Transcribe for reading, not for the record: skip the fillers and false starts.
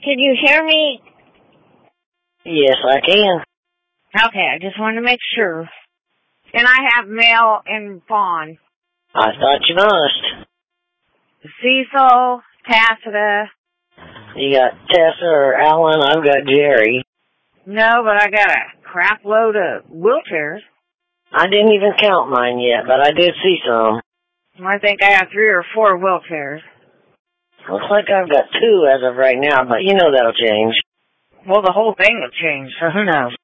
Can you hear me? Yes, I can. Okay, I just wanted to make sure. And I have mail in Vaughn. I thought you must. Cecil, Tacita. You got Tessa or Alan, I've got Jerry. No, but I got a crap load of wheelchairs. I didn't even count mine yet, but I did see some. I think I have 3 or 4 wheelchairs. Looks like I've got 2 as of right now, but you know that'll change. Well, the whole thing will change, so who knows?